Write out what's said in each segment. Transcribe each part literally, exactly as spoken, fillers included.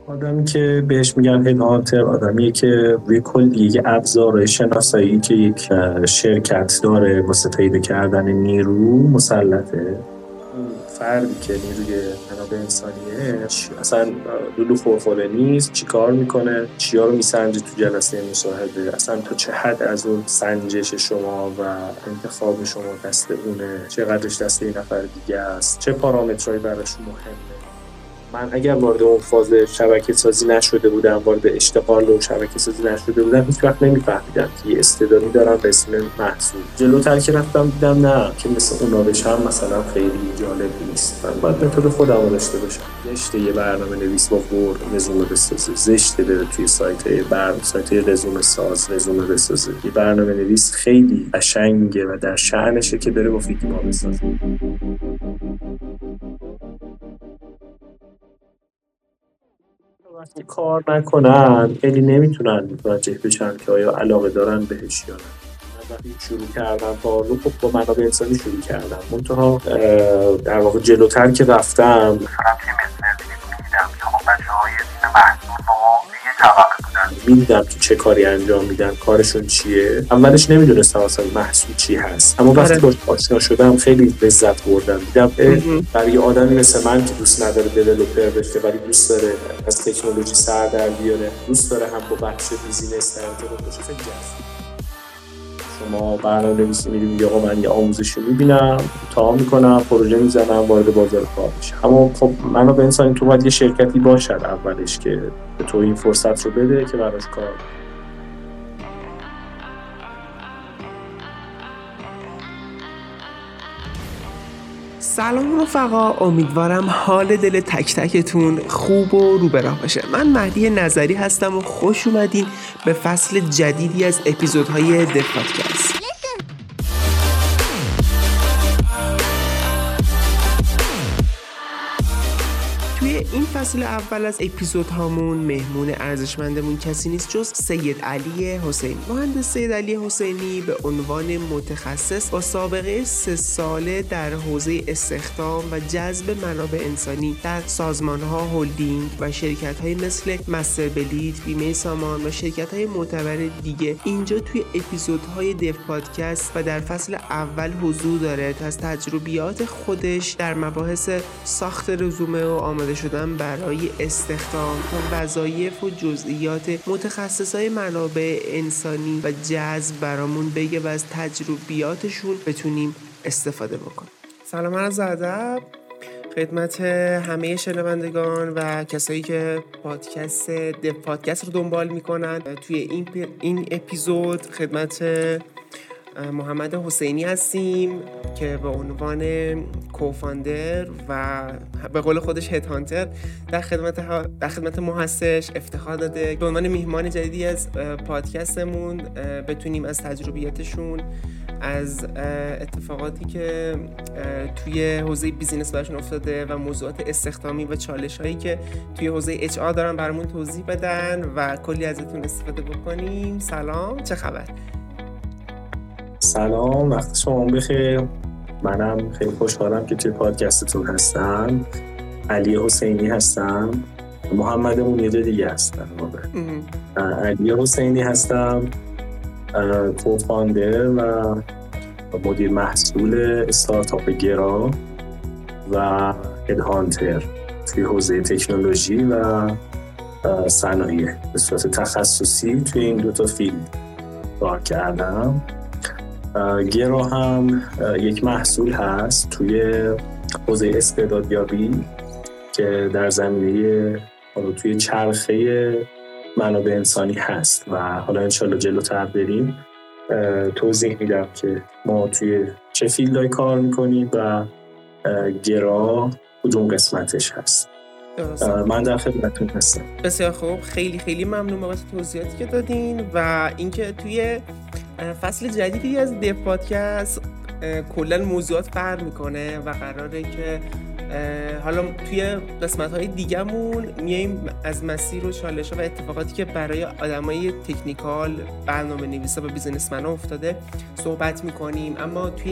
آدمی که بهش میگن هدهانتر آدمیه که روی کلی یه ابزار شناسایی که یک شرکت داره واسه پیدا کردن نیرو مسلطه. فردی که نیروی منابع انسانیه اصلا لولو خورخوره نیست، چی کار میکنه، چیا رو میسنجه تو جلسه مصاحبه، اصلا تا چه حد از اون سنجش شما و انتخاب شما دست اونه، چقدرش دست این نفر دیگه است، چه پارامترهایی براش مهمه. من اگر وارد اون فاز شبکه سازی نشده بودم، وارد اشتغال و شبکه سازی نشده بودم، هیچ وقت نمیفهمیدم که یه استعدادی دارم به اسم محصول. جلوتر که رفتم دیدم نه، که مثل اونا بشم مثلا خیلی جالب نیست. من باید متد خودم رو داشته باشم. زشته یه برنامه نویس با ورد رزومه بسازه، زشته بره توی سایت برنامه سایت رزومه ساز رزومه بسازه. یه برنامه نویس خیلی قشنگه و در شأنشه که بره با فیگما بسازه. وقتی کار نکنن خیلی نمیتونن متوجه بشن که آیا علاقه دارن بهش یا نه. من وقتی شروع کردم کار رو خب با منابع انسانی شروع کردم، منتها در واقع جلوتر که رفتم میدیدم تو چه کاری انجام میدن، کارشون چیه. اولش نمیدونستم اصلا محصول چی هست، اما وقتی باش آشنا شدم خیلی لذت بردم. دیدم برای یه آدمی مثل من که دوست نداره دیولپر بشه ولی دوست داره از تکنولوژی سر در بیاره، دوست داره هم با بخش بیزینس در ارتباط باشه، خیلی جذاب. شما برنامه‌نویسی می‌بینید آقا من یه آموزشی می‌بینم، تا می‌کنم، پروژه می‌زنم، وارد بازار کار میشم. اما خب منابع انسانی تو باید یه شرکتی باشد اولش که به تو این فرصت رو بده که براش کار. سلام رفقا، امیدوارم حال دل تک تکتون خوب و رو به راه باشه. من مهدی نظری هستم و خوش اومدین به فصل جدیدی از اپیزودهای دف پادکست. توی این فصل اول از اپیزودهامون مهمون ارزشمندمون کسی نیست جز سید علی حسینی. مهندس سید علی حسینی به عنوان متخصص با سابقه سه ساله در حوزه استخدام و جذب منابع انسانی در سازمان‌ها، هلدینگ و شرکت‌های مثل مستر بلیت، بیمه سامان و شرکت‌های معتبر دیگه اینجا توی اپیزودهای دف پادکست و در فصل اول حضور داره تا از تجربیات خودش در مباحث ساخت رزومه و آماده شدن برای استخدام و وظایف و جزئیات متخصصای منابع انسانی و جذب برامون بگه و از تجربیاتشون بتونیم استفاده بکنیم. سلام عرض ادب خدمت همه شنوندگان و کسایی که پادکست دف پادکست رو دنبال میکنن. توی این پ... این اپیزود خدمت محمد حسینی هستیم که به عنوان کوفاندر و به قول خودش هدهانتر در خدمت در خدمت ما هستش. افتخار داده به عنوان میهمان جدیدی از پادکستمون بتونیم از تجربیاتشون، از اتفاقاتی که توی حوزه بیزینس براشون افتاده و موضوعات استخدامی و چالش‌هایی که توی حوزه اچ آر دارن برامون توضیح بدن و کلی ازتون استفاده بکنیم. سلام، چه خبر؟ سلام، وقت شما بخیر. منم خیلی خوشحالم که توی پادکستتون هستم. علی حسینی هستم. محمدمون یه جا دیگه هستم. علی حسینی هستم، کوفاندر و مدیر محصول استارتاپ گرا و هدهانتر توی حوزه تکنولوژی و صنایع. به صورت تخصصی توی این دو تا فیلد کار کردم. گرا هم یک محصول هست توی حوزه استعدادیابی که در زمینه توی چرخه منابع انسانی هست و حالا انشالله جلوتر بریم توضیح میدم که ما توی چه فیلدهای کار میکنیم و گرا کدوم قسمتش هست. من در خدمتتون هستم. بسیار خوب، خیلی خیلی ممنون بابت توضیحاتی که دادین و اینکه توی فصل جدیدی از دف پادکست کلا موضوعات فرق میکنه و قراره که حالا توی قسمت‌های دیگه‌مون میایم از مسیر و چالش‌ها و اتفاقاتی که برای آدمای تکنیکال، برنامه‌نویسا و بیزینسمن‌ها افتاده صحبت میکنیم. اما توی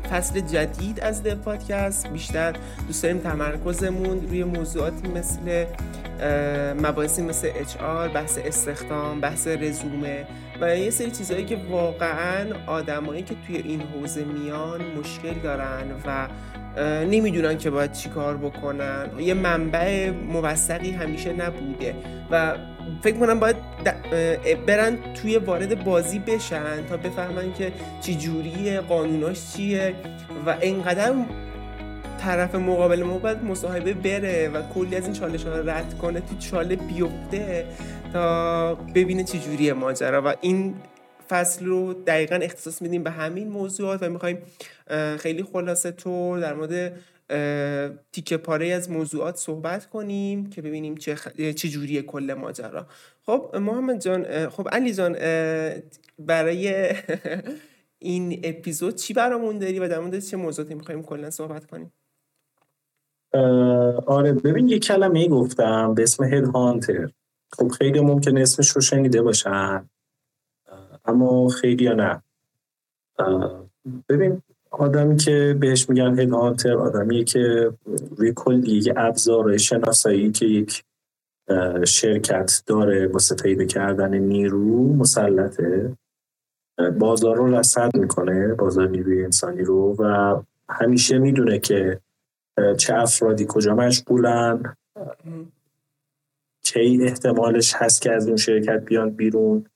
فصل جدید از د پادکست بیشتر دوست داریم تمرکزمون روی موضوعاتی مثل مباحثی مثل اچ آر، بحث استخدام، بحث رزومه و یه سری چیزهایی که واقعاً آدمایی که توی این حوزه میان مشکل دارن و نمیدونن که باید چی کار بکنن. یه منبع موثقی همیشه نبوده و فکر کنم باید برن توی وارد بازی بشن تا بفهمن که چی جوریه، قانوناش چیه و اینقدر طرف مقابل ما باید مصاحبه بره و کلی از این چالش ها رو رد کنه، تو چاله بیفته تا ببینه چی جوریه ماجرا. و این فصل رو دقیقاً اختصاص میدیم به همین موضوعات و میخوایم خیلی خلاصه طور در مورد تیکه پاره از موضوعات صحبت کنیم که ببینیم چه خ... چه جوریه کل ماجرا. خب محمد جان، خب علی جان، برای این اپیزود چی برامون داری و در مورد چه موضوعاتی میخوایم کلا صحبت کنیم؟ آره ببین، یه کلمه گفتم به اسم هد هانتر. خب خیلی ممکنه اسمش رو شنیده باشن اما خیلی یا نه. ببین، آدمی که بهش میگن هد هانتر آدمیه که روی کلی یه ابزار شناسایی که یک شرکت داره واسه پیدا کردن نیرو مسلطه، بازار رو رصد میکنه، بازار نیروی انسانی رو، و همیشه میدونه که چه افرادی کجا مشغولن، کی احتمالش هست که از اون شرکت بیان بیرون،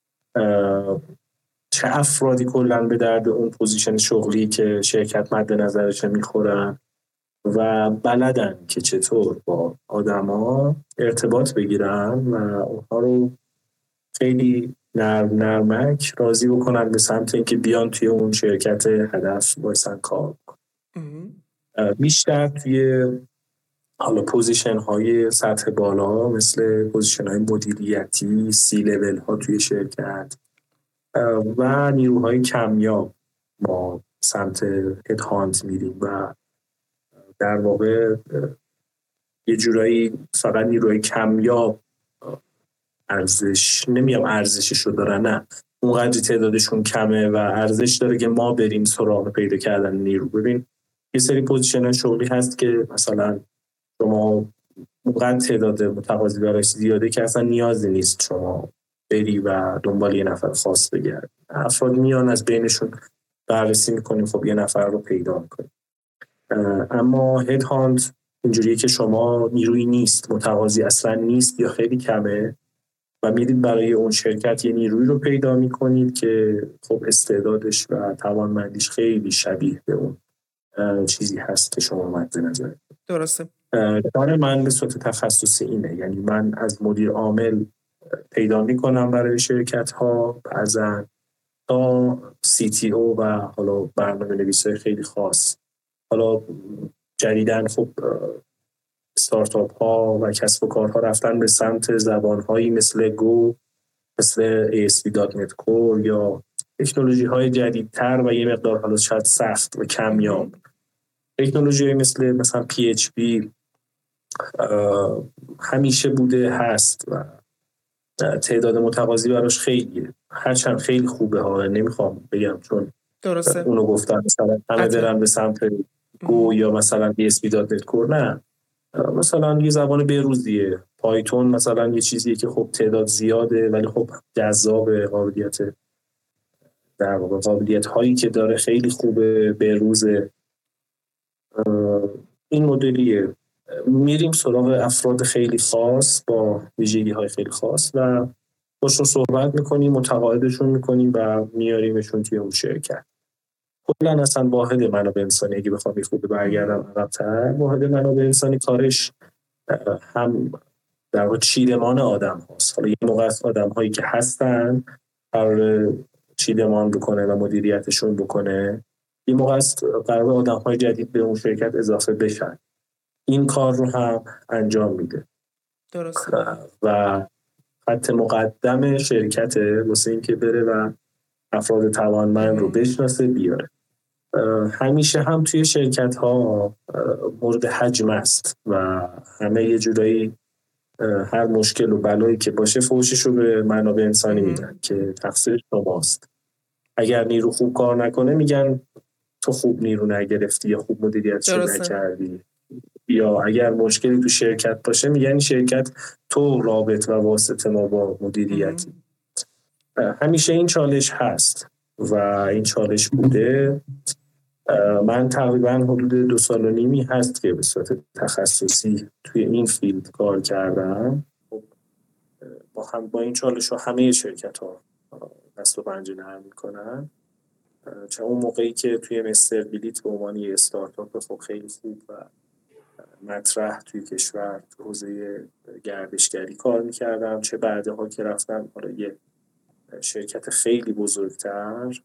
چه افرادی کلن به درد اون پوزیشن شغلی که شرکت مد نظرش میخورن و بلدن که چطور با آدما ارتباط بگیرن و اونها رو خیلی نرم نرمک راضی بکنن به سمت اینکه بیان توی اون شرکت هدف بایستن کار بکنن. بیشتر توی حالا پوزیشن های سطح بالا مثل پوزیشن های مدیریتی، سی لیول ها توی شرکت و نیروهای کمیاب ما سمت هد هانت میریم و در واقع یه جورایی فقط نیروهای کمیاب ارزش نمیام ارزشش رو دارن، نه اونقدر تعدادشون کمه و ارزش داره که ما بریم سراغ پیدا کردن نیرو. ببین یه سری پوزیشن شغلی هست که مثلا شما اونقدر تعداد متقاضی براش زیاده که اصلا نیازی نیست شما بری و دنبال یه نفر خاص بگردی. افراد میان از بینشون بررسی میکنیم، خب یه نفر رو پیدا میکنیم. اما هد هانت اینجوریه که شما نیروی نیست، متقاضی اصلا نیست یا خیلی کمه و میرید برای اون شرکت یه نیروی رو پیدا میکنید که خب استعدادش و توانمندیش خیلی شبیه به اون چیزی هست که شما مد نظر. درسته. کار من به صورت تخصصی اینه، یعنی من از مدیر عامل پیدا میکنم برای شرکت ها، بعضن تا سی تی او و حالا برنامه نویسای خیلی خاص. حالا جدیدن خب استارتاپ ها و کسب و کارها رفتن به سمت زبان هایی مثل گو، مثل ای اس پی دات نت Core یا تکنولوژی های جدیدتر و یه مقدار حالا شاید سخت و کمیاب. تکنولوژی مثل مثلا پی اچ پی همیشه بوده هست و تعداد متقاضی براش خیلیه، هرچند خیلی خوبه ها، نمیخوام بگم چون درسته اونو گفتم مثلا همه برن به سمت گو یا مثلا ای اس پی دات نت Core، نه مثلا یه زبان بروزیه. پایتون مثلا یه چیزیه که خب تعداد زیاده ولی خب جذاب، قابلیت در واقع قابلیت هایی که داره خیلی خوبه، بروزه. این مدلیه، میریم سراغ افراد خیلی خاص با ویژگی های خیلی خاص و باشون صحبت میکنیم، متقاعدشون میکنیم و میاریمشون توی اون شرکت. کلا اصلا واحد منابع انسانی اگه بخوام خود برگردم عقب‌تر، واحد منابع انسانی کارش هم در واقع چیدمان آدم هاست. حالا یه موقع آدم هایی که هستن قرار چیدمان بکنه و مدیریتشون بکنه، یه موقع است قرار آدم های جدید به اون شرکت اضافه بشن. این کار رو هم انجام میده. درست. و خط مقدم شرکته واسه این که بره و افراد توانمند رو بشناسه بیاره. همیشه هم توی شرکت ها مورد حجم است و همه یه جورایی هر مشکل و بلایی که باشه فوشش رو به منابع انسانی میدن که تقصیر شماست. اگر نیرو خوب کار نکنه میگن تو خوب نیرو نگرفتی یا خوب مدیریتش نکردی، یا اگر مشکلی تو شرکت باشه میگن شرکت تو رابط و واسطه ما با مدیریتی. همیشه این چالش هست و این چالش بوده. من تقریبا حدود دو سال و نیمی هست که به صورت تخصصی توی این فیلد کار کردم. با هم با این چالش ها همه شرکت ها دست و پنجه نرم میکنن. چه اون موقعی که توی مستر بلیت به عنوان یه استارتاپ خب خیلی خوب و مطرح توی کشور تو حوزه گردشگری کار میکردم، چه بعدها که رفتم حالا یه شرکت خیلی بزرگتر،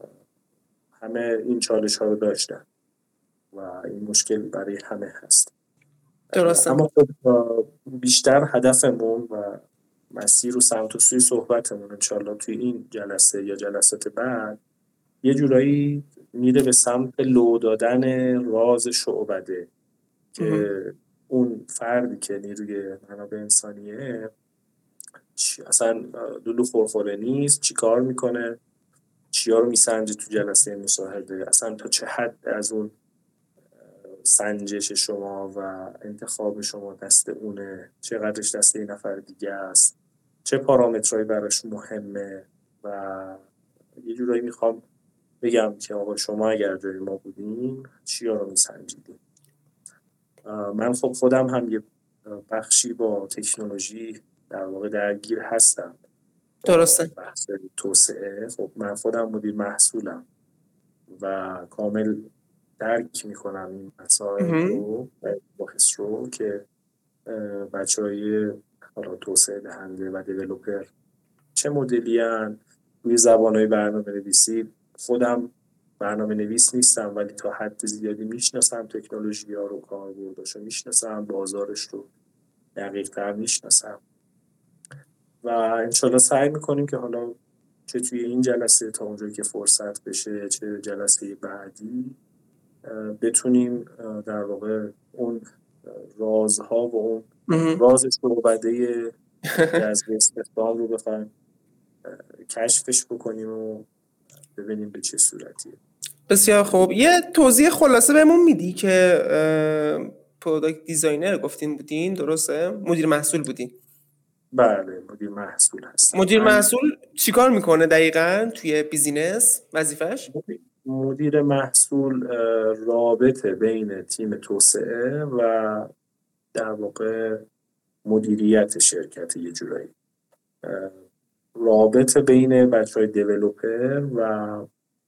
همه این چالش ها رو داشتن و این مشکل برای همه هست. درسته. اما خب بیشتر هدفمون و مسیر و سمت و سوی صحبتمون انشالله توی این جلسه یا جلسات بعد یه جورایی میره به سمت لو دادن راز شعبده که اون فردی که نیروی منابع انسانیه اصلا لولو خورخوره نیست، چی کار میکنه، چیا رو میسنجه تو جلسه مصاحبه، اصلا تا چه حد از اون سنجش شما و انتخاب شما دست اونه، چقدرش دست این نفر دیگه است، چه پارامترهایی براش مهمه. و یه جورایی میخوام بگم که آقا شما اگر جای ما بودین چیا رو میسنجیدین. من خب خودم هم یه بخشی با تکنولوژی در واقع درگیر هستم. درسته. بحث توسعه، خب من خودم مدیر محصولم و کامل درک میکنم این مسائل رو، بحث رو که بچه های توسعه دهنده و دیولوپر چه مدلی هن. روی زبان های برنامه نویسی خودم برنامه نویس نیستم ولی تا حد زیادی میشناسم تکنولوژی ها رو، کاربردش رو میشناسم، بازارش رو دقیق تر میشناسم و انشالله سعی میکنیم که حالا چه توی این جلسه تا اونجایی که فرصت بشه، چه جلسه بعدی بتونیم در واقع اون رازها و اون راز شعبده جذب استخدام رو بخوایم کشفش بکنیم و ببینیم به چه صورتیه. بسیار خوب. یه توضیح خلاصه بهمون میدی که پروداکت دیزاینر گفتین بودین، درسته؟ مدیر محصول بودین؟ بله مدیر محصول هستم. مدیر محصول چیکار میکنه دقیقاً توی بیزینس وظیفش؟ مدیر محصول رابطه بین تیم توسعه و در واقع مدیریت شرکت، یه جورایی رابطه بین بچهای دیولوپر و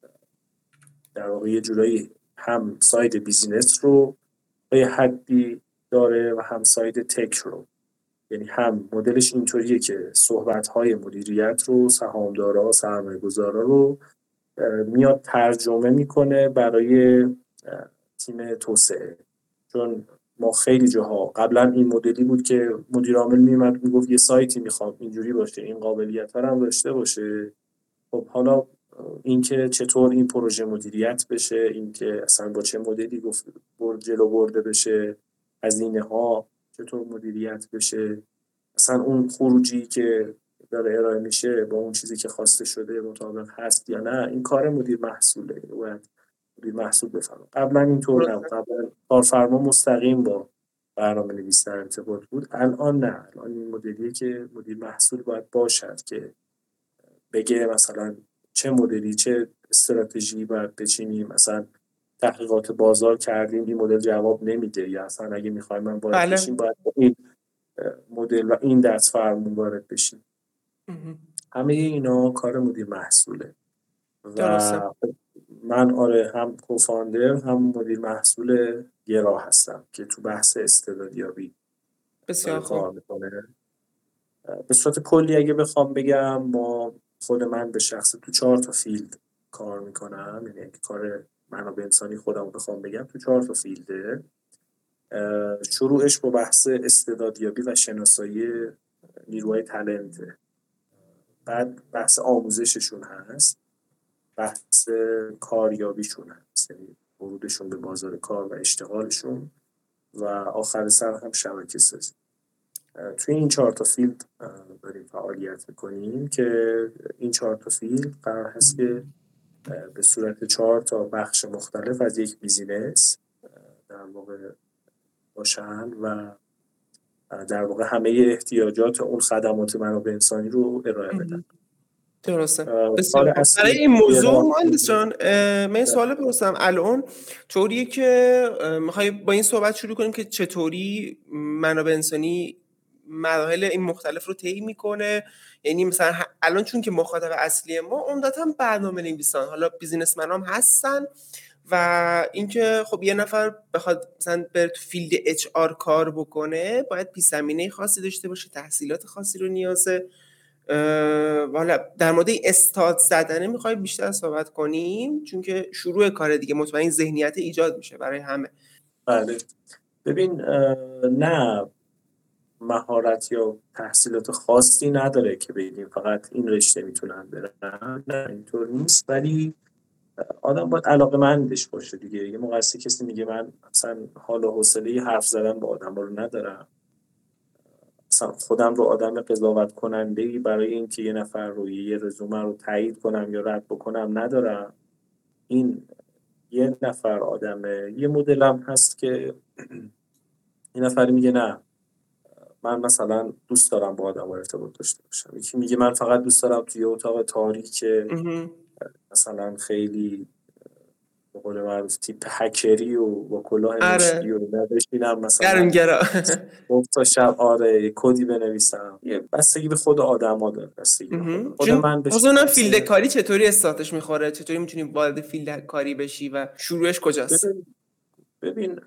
در واقع یه جورایی هم ساید بیزینس رو به حدی داره و هم ساید تک رو. یعنی هم مدلش اینطوریه که صحبت‌های مدیریت رو سهامدارا، سرمایه‌گذارا رو میاد ترجمه میکنه برای تیم توسعه. چون ما خیلی جاها قبلا این مدلی بود که مدیر عامل میومد میگفت یه سایتی میخوام اینجوری باشه، این قابلیت‌ها رو هم داشته باشه. خب حالا اینکه چطور این پروژه مدیریت بشه، اینکه اصلا با چه مدلی گفت برد جلو برده بشه، هزینه‌ها چطور مدیریت بشه، اصلا اون خروجی که داره ارائه میشه با اون چیزی که خواسته شده مطابق هست یا نه، این کار مدیر محصوله. باید مدیر محصول بفهمه. قبلا اینطور نبود. قبلا کارفرما مستقیم با برنامه‌نویس در ارتباط بود. الان نه. الان این مدلیه که مدیر محصول باید باشد که بگه مثلا چه مدلی، چه استراتژی باید بچینیم. مثلا تحقیقات بازار کردیم این مدل جواب نمیده، یا اصلا اگه میخوایم من وارد بشیم باید این مدل و این دست فرمون وارد بشیم. همه اینا کار مدیر محصوله و درسته. من آره هم کوفاندر هم مدیر محصول گرا هستم که تو بحث استعدادیابی بسیار کار میکنه. به صورت کلی اگه بخوام بگم، ما خود من به شخص تو چهار تا فیلد کار میکنم. یعنی کار منابع انسانی خودم بخوام بگم تو چهار تا فیلده. شروعش با بحث استعدادیابی و شناسایی نیروهای تالنت، بعد بحث آموزششون هست، بحث کاریابیشون هست، یعنی ورودشون به بازار کار و اشتغالشون، و آخر سر هم شبکه سازی. توی این چهار تا فیلد داریم فعالیت میکنیم که این چهار تا فیلد قرار هست که به صورت چهار تا بخش مختلف از یک بیزینس در واقع باشن و در واقع همه احتیاجات اون خدمات منابع انسانی رو ارائه بدن. درسته. بسیار برای این موضوع مهندس جان من سوال بپرسم، الان طوریه که میخوای با این صحبت شروع کنیم که چطوری منابع انسانی مراحل این مختلف رو طی میکنه؟ یعنی مثلا الان چون که مخاطب اصلی ما عمدتاً برنامه نویسان، حالا بیزینسمن هم هستن و اینکه خب یه نفر بخواد مثلا بره تو فیلد اچ آر کار بکنه باید پیش زمینه خاصی داشته باشه، تحصیلات خاصی رو نیازه. والا در مورد استارت زدنه میخوای بیشتر صحبت کنیم چون که شروع کار دیگه مطمئن ذهنیت ایجاد میشه برای همه. بله ببین نه مهارت یا تحصیلات خاصی نداره که بگیم فقط این رشته میتونن برن، نه اینطور نیست، ولی آدم باید علاقه‌مندش باشه دیگه. یه موقع کسی میگه من اصلا حال و حوصله حرف زدن با آدم رو ندارم، اصلا خودم رو آدم قضاوت کننده‌ای برای اینکه یه نفر رو یه رزومه رو تایید کنم یا رد بکنم ندارم. این یه نفر آدمه. یه مدلم هست که این نفری میگه نه من مثلا دوست دارم با آدم ارتباط داشته باشم، یکی میگه من فقط دوست دارم توی اتاق تاریک مثلا خیلی به قول معروف تیپ هکری و با کلاه مشکی و نبشینم مثلا گرمگرا گفت تا شب آره کدی بنویسم. یه بستگی به خود آدم ها داره، بستگی به خود, خود من بشه. اصلا فیلد کاری چطوری استارتش میخوره؟ چطوری میتونی وارد فیلد کاری بشی و شروعش کجاست؟ ببین, ببین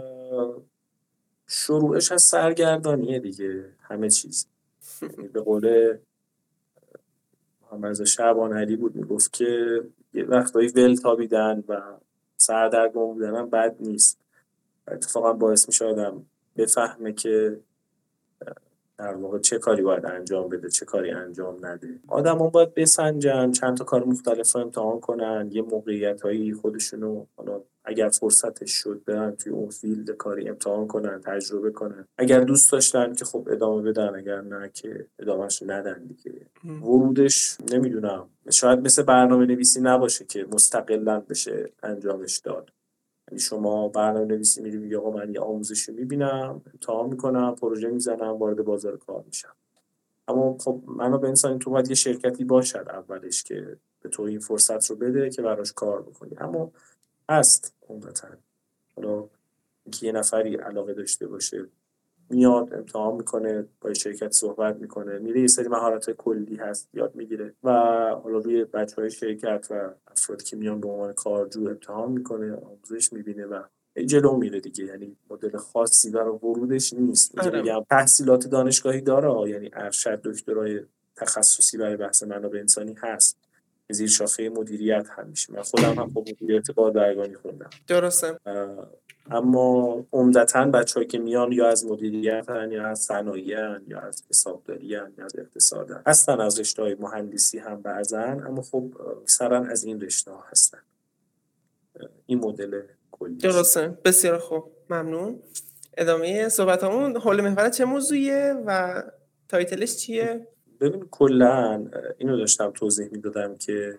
شروعش از سرگردانیه دیگه همه چیز. یعنی به قول محمد شعبان علی بود میگفت که یه وقتایی ول تابیدن و سردرگم بودن بد نیست، اتفاقا باعث میشه آدم بفهمه که در واقع چه کاری باید انجام بده چه کاری انجام نده. آدم هم باید بسنجن، چند تا کار مختلف رو امتحان کنن، یه موقعیت هایی خودشونو حالا اگر فرصتش شد برن توی اون فیلد کاری امتحان کنن، تجربه کنن. اگر دوست داشتن که خب ادامه بدن، اگر نه که ادامهش ندن دیگه. ورودش نمیدونم شاید مثل برنامه نویسی نباشه که مستقلاً بشه انجامش داد. یعنی شما برنامه نویسی میری میگی آقا من یه آموزشی میبینم، امتحان میکنم، پروژه میزنم، وارد بازار کار میشم. اما خب منابع انسانی تو باید یه شرکتی باشد اولش که به تو این فرصت رو بده که براش کار بکنی. اما هست عمدتاً حالا اینکه یه نفری علاقه داشته باشه میاد امتحان میکنه، با شرکت صحبت میکنه، میره یه سری مهارت کلی هست یاد میگیره و حالا روی بچهای شرکت و افرادی که میان به عنوان کارجو امتحان میکنه، آموزش میبینه و جلو میره دیگه. یعنی مدل خاصی برای ورودش نیست. اینکه بگم تحصیلات دانشگاهی داره، یعنی ارشد دکترای تخصصی برای بحث منابع انسانی هست، زیر شاخه مدیریت هم میشه. من خودم هم خب مدیریت بازرگانی خوندم. درسته. اما عمدتاً بچه‌هایی که میان یا از مدیریت هن یا از صنایع هن یا از حسابداری هن یا از اقتصاد هن. هستن از رشته‌های مهندسی هم بعضن، اما خب اکثرا از این رشته‌ها هستن. این مدل کلی. درسته. بسیار خوب، ممنون. ادامه صحبتامون حول محور چه موضوعیه و تایتلش چیه؟ ببین کلاً اینو داشتم توضیح میدادم که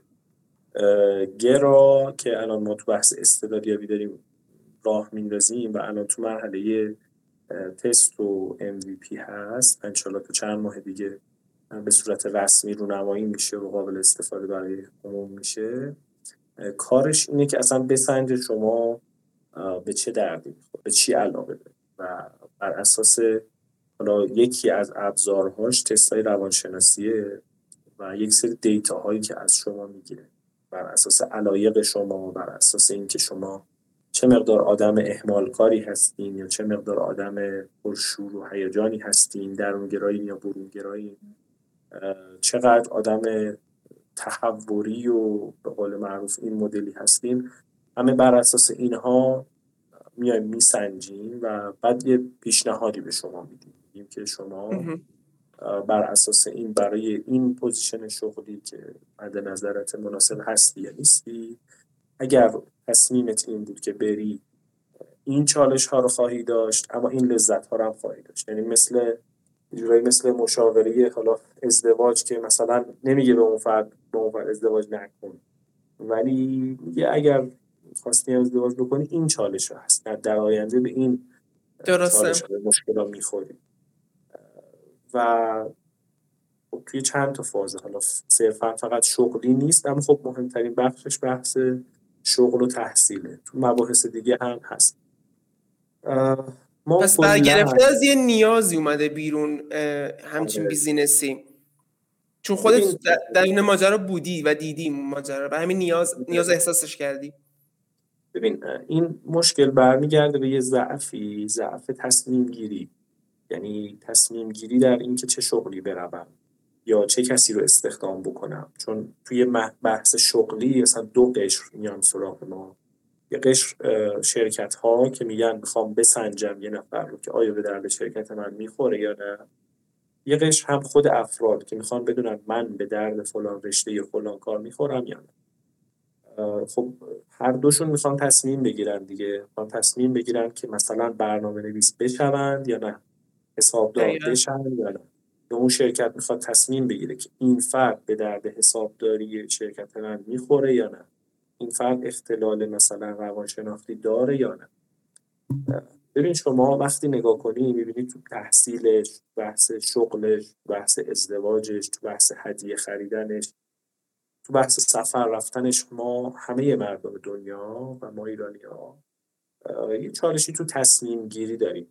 گرا که الان ما تو بحث استعدادیابی داریم راه میندازیم و الان تو مرحله تست و ام وی پی هست، انشالله تو چند ماه دیگه به صورت رسمی رونمایی میشه و قابل استفاده برای عموم میشه. کارش اینه که اصلا بسنجه شما به چه دردی میخوره، به چی علاقه داری و بر اساس حالا یکی از ابزارهاش تستای روانشناسیه و یک سری دیتاهایی که از شما میگیره بر اساس علایق شما، بر اساس اینکه شما چه مقدار آدم اهمالکاری هستین یا چه مقدار آدم پرشور و هیجانی هستین، درونگرایی یا برونگرایی، چقدر آدم تحوری و به قول معروف این مدلی هستین. همه بر اساس اینها میایم میسنجیم و بعد یه پیشنهادی به شما میدیم، میگیم که شما بر اساس این برای این پوزیشن شغلی که مد نظرت مناسب هستی یا نیستی. اگر تصمیمت این بود که بری این چالش ها رو خواهی داشت اما این لذت ها رو هم خواهی داشت. یعنی مثل جورایی مثل مشاوره حالا ازدواج که مثلا نمیگه به اون فرد به اون فرد ازدواج نکن، ولی میگه اگر خواستی ازدواج بکنی این چالش هست، در, در آینده به این چالش درسته. به مشکل ها میخوری. و خب توی چند تا فازه، حالا صرفا فقط شغلی نیست، اما خب مهمترین بخشش بحث شغل و تحصیله، تو مباحث دیگه هم هست. ما پس کلا برگرفته از یه نیازی اومده بیرون همچین آره. بیزینسی، چون خودت ببین در این ماجرا بودی و دیدی ماجرا و همین نیاز نیاز احساسش کردی. ببین این مشکل برمیگرده به یه ضعفی، ضعف تصمیم گیری. یعنی تصمیم گیری در این که چه شغلی بروم یا چه کسی رو استخدام بکنم. چون توی بحث شغلی اصلا دو قشر میان سراغ ما. یه قشر شرکت ها که میگن میخوام بسنجم یه نفر رو که آیا به درد شرکت من میخوره یا نه. یه قشر هم خود افراد که میخوان بدونن من به درد فلان رشته یا فلان کار میخورم یا نه. خب هر دوشون میخوان تصمیم بگیرن دیگه، میخوان تصمیم بگیرن که مثلا برنامه نویس بشوند یا نه، حسابدار دقیقا. بشن یا نه. یا اون شرکت میخواد تصمیم بگیره که این فرد به درد حسابداری شرکت من میخوره یا نه، این فرد اختلال مثلا روانشناختی داره یا نه. ببین شما وقتی نگاه کنی میبینی تو تحصیلش، بحث شغلش، بحث ازدواجش، تو بحث هدیه خریدنش، تو بحث سفر رفتنش، ما همه مردم دنیا و ما ایرانی ها یه چالشی تو تصمیم گیری داریم.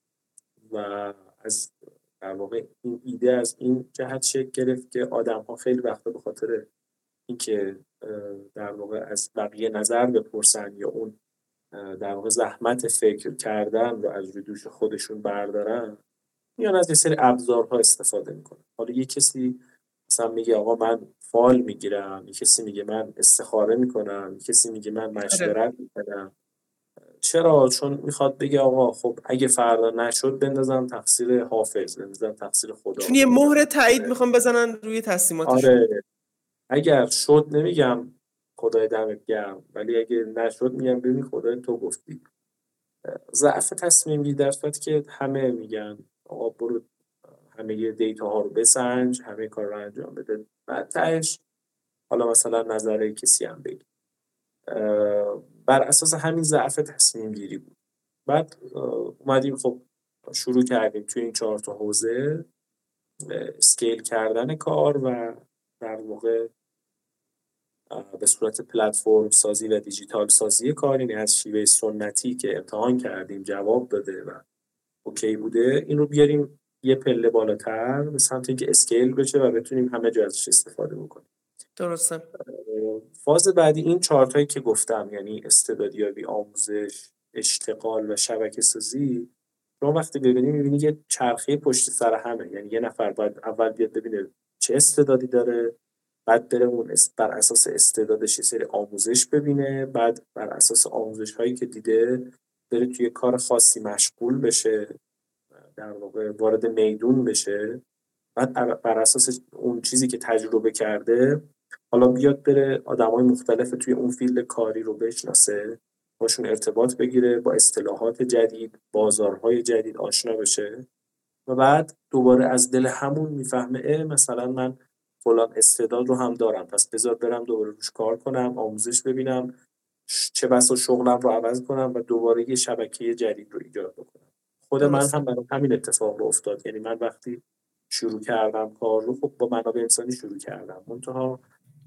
و از در واقع این ایده از این جهت شکل گرفت که آدم ها خیلی وقتا به خاطر اینکه در واقع از بقیه نظر بپرسن یا اون در واقع زحمت فکر کردن رو از روی دوش خودشون بردارن، میان از یه سری ابزارها استفاده میکنن. حالا یه کسی مثلا میگه آقا من فال میگیرم، یه کسی میگه من استخاره میکنم، یه کسی میگه من مشورت میکنم. چرا؟ چون میخواد بگه آقا خب اگه فردا نشد بندازم تقصیر حافظ، بندازم تقصیر خدا، چون یه بندازم مهر تایید تقصیر... میخوام بزنن روی تصمیماتشون. آره اگر شد نمیگم خدای دمت گرم، ولی اگه نشد میگم ببین خدای تو گفتی. ضعف تصمیم گیری در صورتی که همه میگن آقا برو همه یه دیتا ها رو بسنج، همه کار رو انجام بده، بعد تهش حالا مثلا نظر کسی هم بگی. بر اساس همین ضعف تصمیم گیری بود. بعد اومدیم خب شروع کردیم توی این چهار تا حوزه اسکیل کردن کار و در واقع به صورت پلتفرم سازی و دیجیتال سازی کار. یعنی از شیوه سنتی که امتحان کردیم جواب داده و اوکی بوده، این رو بیاریم یه پله بالاتر به سمت اینکه اسکیل بشه و بتونیم همه جا ازش استفاده بکنیم. درسته. فاز بعدی این چارتایی که گفتم، یعنی استعدادیابی، آموزش، اشتغال و شبکه سازی. شما وقتی ببینید میبینید یه چرخه پشت سر همه. یعنی یه نفر باید اول بیاد ببینه چه استعدادی داره، بعد بره اون بر اساس استعدادش یه سری آموزش ببینه، بعد بر اساس آموزش هایی که دیده بره توی کار خاصی مشغول بشه، در واقع وارد میدون بشه، بعد بر اساس اون چیزی که تجربه کرده حالا بیاد بره آدمای مختلف توی اون فیلد کاری رو بشناسه، باشون ارتباط بگیره، با اصطلاحات جدید، بازارهای جدید آشنا بشه و بعد دوباره از دل همون میفهمه اه مثلا من فلان استعداد رو هم دارم، پس بذار برم دوباره روش کار کنم، آموزش ببینم، چه بسا شغلم رو عوض کنم و دوباره یه شبکه جدید رو ایجاد بکنم. خود من درسته. هم برای همین اتفاق رو افتاد. یعنی من وقتی شروع کردم کار رو خب با منابع انسانی شروع کردم، منتها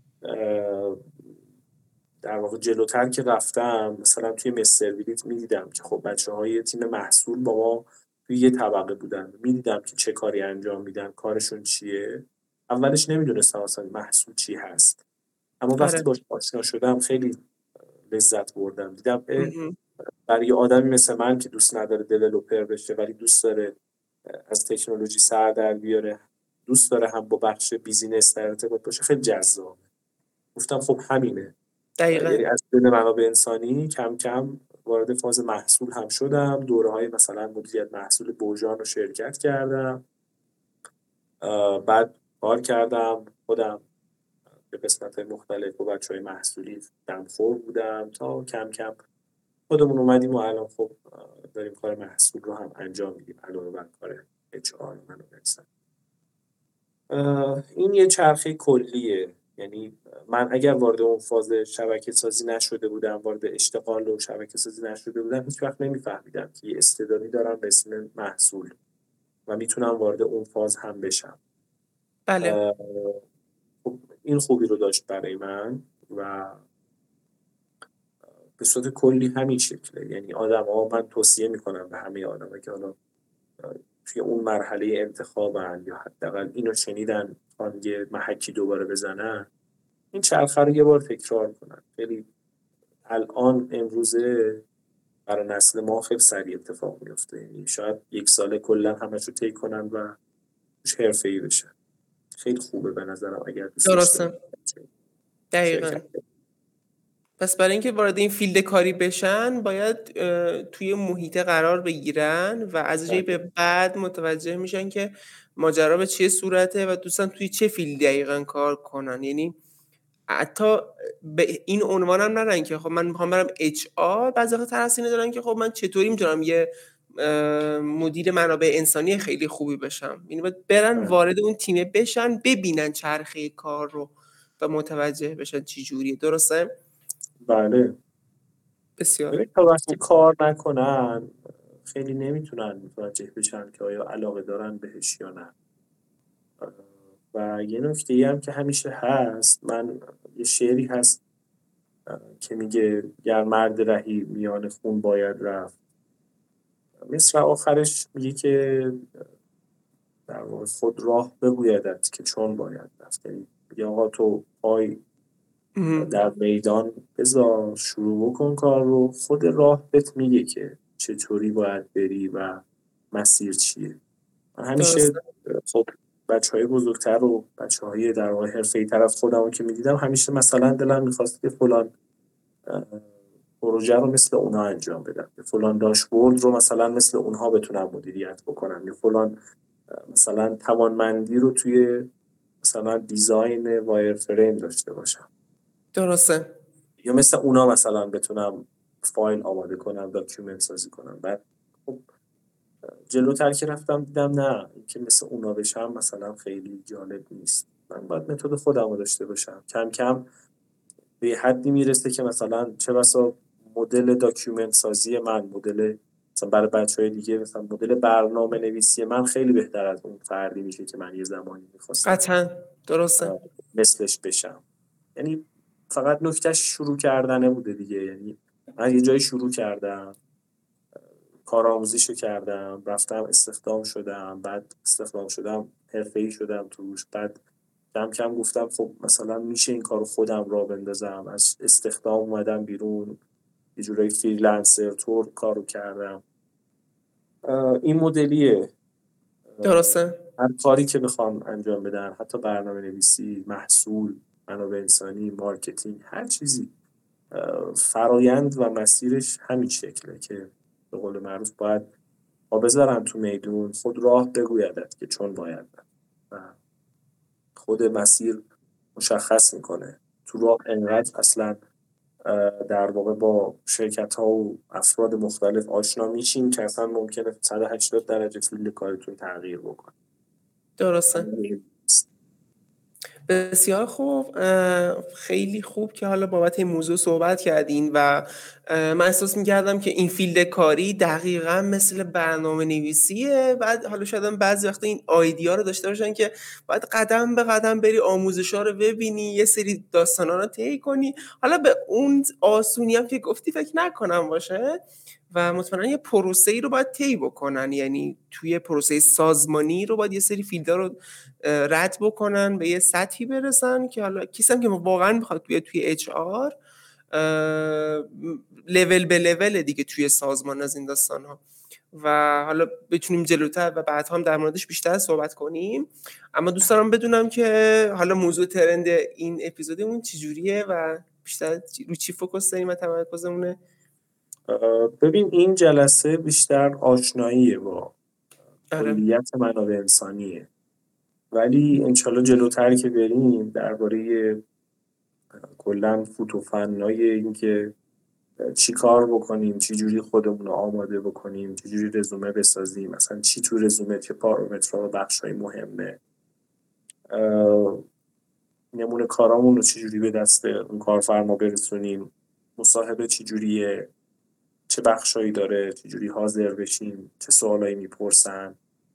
در واقع جلوتر که رفتم مثلا توی مستر ویلیت میدیدم که خب بچه های تیم محصول با ما توی یه طبقه بودن، میدیدم که چه کاری انجام میدن، کارشون چیه. اولش نمیدونستم اصلا محصول چی هست، اما وقتی آره. باش آشنا شدم خیلی لذت بردم. دیدم مهم. برای یه آدمی مثل من که دوست نداره دیولپر بشه ولی دوست داره از تکنولوژی سر در بیاره، دوست داره هم با بخش بیزینس در ارتباط باشه، خیلی جذاب. گفتم خب همینه. دقیقا. یعنی از دل منابع انسانی کم کم وارد فاز محصول هم شدم. دوره‌های مثلا مدیریت محصول بوژان رو شرکت کردم، بعد کار کردم خودم به قسمت‌های مختلف با بچه‌های محصولی دمخور بودم تا کم کم خودمون اومدیم و الان خب داریم کار محصول رو هم انجام میدیم علاوه بر کار اچ آر منابع انسانی. این یه چرخه کلیه. یعنی من اگر وارد اون فاز شبکه سازی نشده بودم، وارد اشتغال و شبکه سازی نشده بودم، هیچ وقت نمیفهمیدم که یه استعدادی دارم به اسم محصول و میتونم وارد اون فاز هم بشم. بله. خب این خوبی رو داشت برای من و به صورت کلی همین شکله. یعنی آدم ها، من توصیه میکنم به همه آدم ها که حالا توی اون مرحله انتخابن یا حداقل اینو شنیدن خوان یه محکی دوباره بزنن، این چرخه رو یه بار تکرار کنن. خیلی الان امروزه برای نسل ما خیلی سریع اتفاق میفته. یعنی شاید یک ساله کلا همش رو طی کنن و توش حرفه‌ای بشن. خیلی خوبه به نظرم اگر دوست داشته درسته. دقیقاً. پس برای اینکه وارد این فیلد کاری بشن باید توی محیط قرار بگیرن و از جایی به بعد متوجه میشن که ماجرا به چه صورته و دوستان توی چه فیلدی دقیقاً کار کنن. یعنی حتی به این عنوان هم نرن که خب من میخوام برم اچ آر، بعضی وقتا ترسینه دارن که خب من چطوری میتونم یه مدیر منابع انسانی خیلی خوبی بشم. یعنی باید برن وارد اون تیمه بشن، ببینن چرخه کار رو و متوجه بشن چی جوریه. درسته؟ بله. بسیار. تا وقتی کار نکنن خیلی نمیتونن متوجه بشن که آیا علاقه دارن بهش یا نه. و یه نکته ای هم که همیشه هست، من یه شعری هست که میگه گر مرد رهی میان خون باید رفت، مثل آخرش میگه که در واقع خود راه بگویدت که چون باید رفت. یعنی میگه آقا تو پای در میدان بذار، شروع بکن کار رو، خود راه بهت میگه که چطوری باید بری و مسیر چیه. من همیشه خب بچه های بزرگتر و بچه های در واقع حرفه‌ای طرف خودمو که میدیدم، همیشه مثلا دلم میخواست که فلان پروژه رو مثل اونها انجام بدم، فلان داشبورد رو مثلا مثل اونها بتونم مدیریت بکنم، یا فلان مثلا توانمندی رو توی مثلا دیزاین وایر فریم داشته باشم. درسته. یا مثل اونا مثلا بتونم فایل آماده کنم، داکیومنت سازی کنم. بعد خب جلوتر که رفتم دیدم نه، این که مثل اونا بشم مثلا خیلی جالب نیست. من باید متد خودم رو داشته باشم. کم کم به حدی میرسه که مثلا چه بسا مدل داکیومنت سازی من، مدل مثلا برای بچهای دیگه مثلا مدل برنامه نویسی من خیلی بهتر از اون فردی میشه که من یه زمانی میخواستم قطعا. درسته. مثلش بشم. یعنی فقط نکتهش شروع کردنه بوده دیگه. یعنی من یه جایی شروع کردم، کارآموزیشو کردم، رفتم استخدام شدم، بعد استخدام شدم حرفه‌ای شدم توش، بعد کم کم گفتم خب مثلا میشه این کارو خودم راه بندازم. از استخدام اومدم بیرون، یه جورایی فریلنسر طور کارو کردم. این مدلیه. درسته. هر کاری که بخوام انجام بدم، حتی برنامه نویسی، محصول، منابع انسانی، مارکتینگ، هر چیزی، فرایند و مسیرش همین شکله که به قول معروف باید با بذارن تو میدون، خود راه بگویدت که چون باید. و خود مسیر مشخص میکنه. تو راه انقدر اصلا در واقع با شرکت ها و افراد مختلف آشنا میشین که اصلا ممکنه صد و هشتاد درجه فیلد کارتون تغییر بکنه. درسته. بسیار خوب. خیلی خوب که حالا بابت این موضوع صحبت کردین و من احساس می‌کردم که این فیلد کاری دقیقاً مثل برنامه نویسیه. بعد حالا شاید بعضی وقتا این آیدیا رو داشته باشن که باید قدم به قدم بری آموزش‌ها رو ببینی، یه سری داستانا رو طی کنی. حالا به اون آسونی هم که گفتی فکر نکنم باشه و مطمئنا یه پروسه‌ای رو باید طی بکنن. یعنی توی پروسه سازمانی رو باید یه سری فیلدها رو رد بکنن، به یه سطحی برسن که حالا کسی هم که واقعا میخواد توی توی اچ آر لول به لول دیگه توی سازمان از این داستان‌ها و حالا بتونیم جلوتر و بعد هم در موردش بیشتر صحبت کنیم. اما دوست دارم بدونم که حالا موضوع ترند این اپیزودمون چجوریه و بیشتر رو چی فوکس داریم و تمرکزمونه. ببین این جلسه بیشتر آشناییه با کلیت منابع انسانیه، ولی انشالله جلوتر که بریم درباره کلا فوتوفنای این که چی کار بکنیم، چی جوری خودمون رو آماده بکنیم، چی جوری رزومه بسازیم، مثلا چی تو رزومه، چه پارامترها و بخشای مهمه، نمونه کارامون رو چجوری به دست اون کارفرما برسونیم، مصاحبه چجوریه، چه بخشایی داره، چجوری حاضر بشیم، چه سوالایی میپرسن،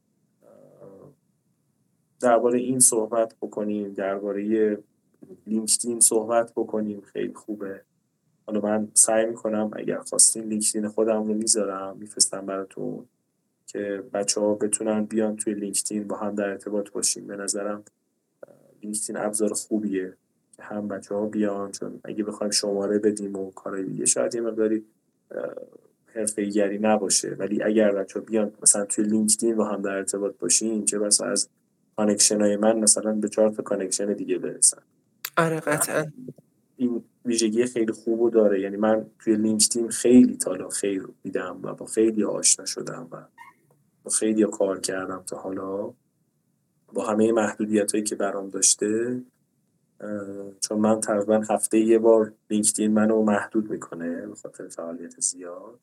درباره این صحبت بکنیم، درباره لینکدین صحبت بکنیم. خیلی خوبه. حالا من سعی میکنم اگر خواستین لینکدین خودم رو میذارم میفرستم براتون که بچه ها بتونن بیان توی لینکدین با هم در ارتباط باشیم. به نظرم لینکدین ابزار خوبیه که هم بچه ها بیان، چون اگه بخوایم شماره بدیم و کارهای دیگه شاید یه مقداری حرفه‌ای‌گری نباشه، ولی اگر بچه ها بیان مثلا توی لینکدین با هم در ارتباط باشیم چه بسا از کانکشن های من مثلا به چهار تا کانکشن دیگه برسن. آره قطعا این ویژگی خیلی خوبو داره. یعنی من توی لینکدین خیلی تالا خیر دیدم و با خیلی آشنا شدم و با خیلی کار کردم تا حالا با همه محدودیتایی که برام داشته، چون من تقریبا هفته یه بار لینکدین منو محدود میکنه به خاطر فعالیت زیاد.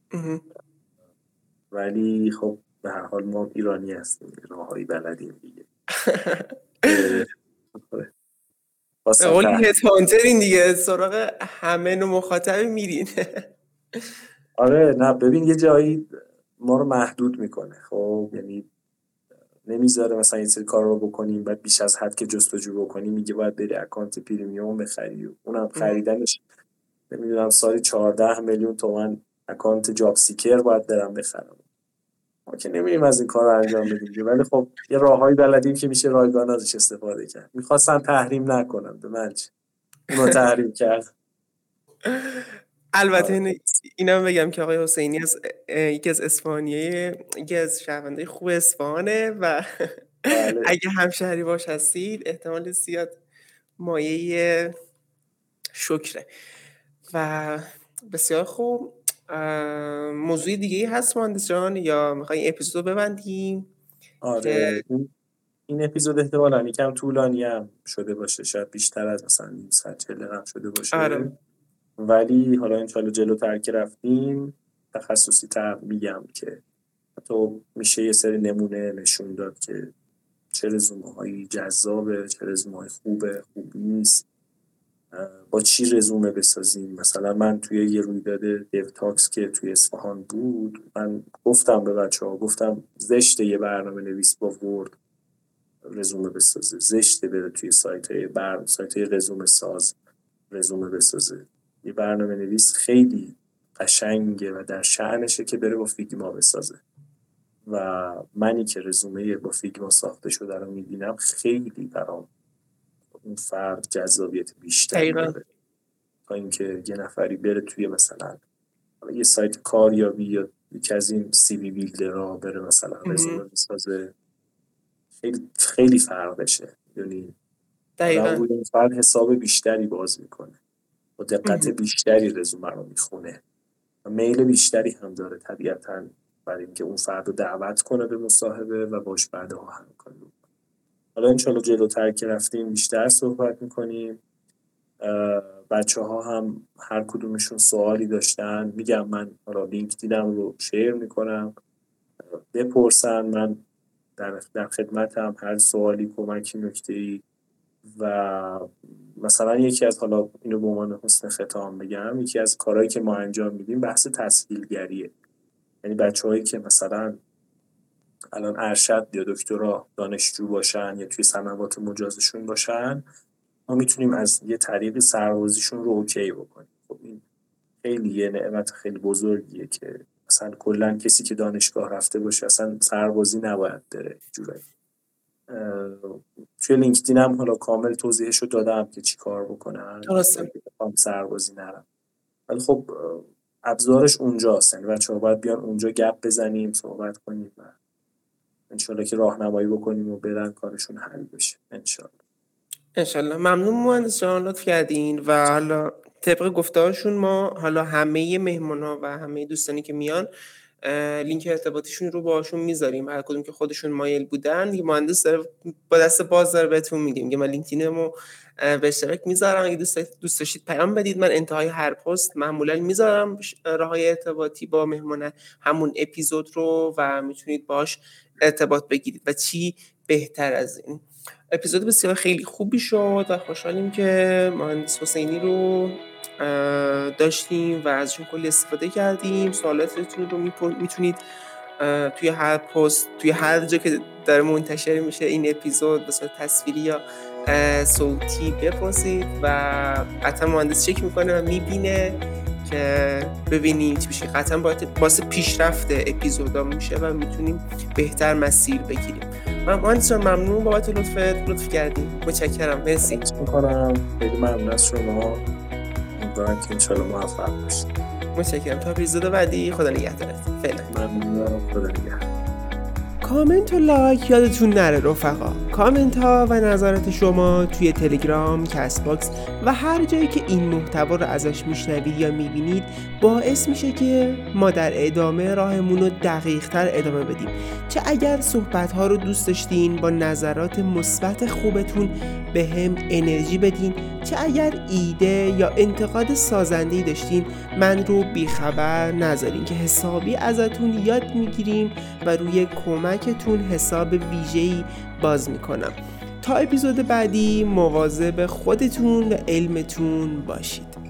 ولی خب به هر حال ما ایرانی هستیم، راههایی بلدیم دیگه. به قول هیت هانترین دیگه، سراغ همه نوع مخاطب میرین. آره نه ببین یه جایی ما رو محدود میکنه. خب یعنی نمیذاره مثلا این سری کار رو بکنیم بعد بیش از حد که جستجو بکنیم میگه باید بری اکانت پریمیوم بخری و اونم خریدنش نمیدونم سالی چهارده میلیون تومان اکانت جاب سیکر باید برم بخرم. ما که نمی‌ریم از این کار رو انجام بدیم، ولی خب یه راههایی بلدیم که میشه رایگان ازش استفاده کرد. میخواستن تحریم نکنن به من چه، اونو تحریم کرد. البته اینم بگم که آقای حسینی از یکی از اصفهانیه، یکی از شهروندای خوب اصفهانه و بله. اگه همشهری باش هستید احتمال زیاد مایه شکره. و بسیار خوب. موضوع دیگه هست مهندس جان یا میخوای این اپیزود رو ببندیم؟ آره که... این اپیزود احتمالاً یکم طولانی هم شده باشه، شاید بیشتر از مثلا نیم ساعت چهل دقیقه شده باشه. آره. ولی حالا انشالله جلوتر که رفتیم تخصصی تر میگم که تو میشه یه سری نمونه نشون داد که چه رزومه هایی جذابه، چه رزومه های خوبه، خوب نیست، با چی رزومه بسازیم. مثلا من توی یه رویداد دیو تاکس که توی اصفهان بود من گفتم به بچه ها، گفتم زشته یه برنامه نویس با ورد رزومه بسازه، زشته بره توی سایت های برنامه سایت های رزومه ساز رزومه بسازه. یه برنامه نویس خیلی قشنگه و در شأنشه که بره با فیگما بسازه و منی که رزومه با فیگما ساخته شده رو میبینم خیلی برام اون فرد جذابیت بیشتری داره تا اینکه یه نفری بره توی مثلا یه سایت کاریابی یا یکی از این سی وی بیلدرها بره مثلا رزومه بسازه. خیلی خیلی فرقشه. یعنی دقیقاً روی این فرد حساب بیشتری باز میکنه، با دقت بیشتری رزومه رو میخونه و میل بیشتری هم داره طبیعتاً برای اینکه اون فرد رو دعوت کنه به مصاحبه و باش بعدها همکاری کنه. حالا انشالله جلوتر که رفتیم بیشتر صحبت میکنیم. بچه ها هم هر کدومشون سوالی داشتن میگم من حالا لینکدینم رو شیر میکنم بپرسن، من در در خدمتم هر سوالی کمکی نکته‌ای. و مثلا یکی از حالا اینو به عنوان حسن ختام بگم، یکی از کارهایی که ما انجام میدیم بحث تسهیلگریه. یعنی بچه‌هایی که مثلا الان ارشد یا دکترا دانشجو باشن یا توی سنوات مجازشون باشن ما میتونیم از یه طریق سربازیشون رو اوکی بکنیم. خب این خیلی یه نعمت خیلی بزرگیه که مثلا کلا کسی که دانشگاه رفته باشه اصلا سربازی نباید بره جوری. توی لینکدین هم حالا کامل توضیحشو دادم که چی کار بکنن درسته سربازی نرم، ولی خب ابزارش اونجاست. یعنی بچه‌ها باید بیان اونجا گپ بزنیم صحبت کنیم و انشالله که راهنمایی بکنیم و برن کارشون حل بشه انشالله. انشالله. ممنون مهندس جان لطف کردین و حالا طبق گفته‌هاشون ما حالا همه مهمونا و همه دوستانی که میان لینک ارتباطیشون رو باهاشون میذاریم، هر کدوم که خودشون مایل بودن. یه مهندس داره با دست باز داره بهتون میگیم که من لینکدینمو به اشتراک میذارم، اگه دوست دوست داشتید پیام بدید، من انتهای هر پست معمولا میذارم راههای ارتباطی با مهمون همون اپیزود رو و میتونید باهاش ارتباط بگیرید و چی بهتر از این. اپیزود بسیار خیلی خوبی شد و خوشحالیم که مهندس حسینی رو داشتیم و ازشون کلی استفاده کردیم. سوالاتتون رو میتونید توی هر پست، توی هر جا که داره منتشر میشه این اپیزود به صورت تصویری یا صوتی بپرسید و قطعا مهندس چک میکنه و میبینه که ببینیم چی میشه. قطعا باعث پیشرفت اپیزودا میشه و میتونیم بهتر مسیر بگیریم. من مهندس جان ممنون بابت لطفت، لطف کردیم. متشکرم. مرسی. میکنم. خیلی ممنون از شما. امیدوارم که انشالله موفق باشید. متشکرم. تا اپیزود بعدی خدا نگهدارت. فعلا. ممنونم. خدا نگهدار. کامنت و لایک یادتون نره رفقا. کامنت ها و نظرات شما توی تلگرام، کست باکس و هر جایی که این محتوا رو ازش میشنوید یا میبینید باعث میشه که ما در ادامه راهمون رو دقیق تر ادامه بدیم. چه اگر صحبت ها رو دوست داشتین با نظرات مثبت خوبتون به هم انرژی بدین، چه اگر ایده یا انتقاد سازنده‌ای داشتین من رو بیخبر نذارین که حسابی ازتون یاد میگیریم و روی کمکتون حساب ویژه‌ای باز میکنم. تا اپیزود بعدی مواظب خودتون و علمتون باشید.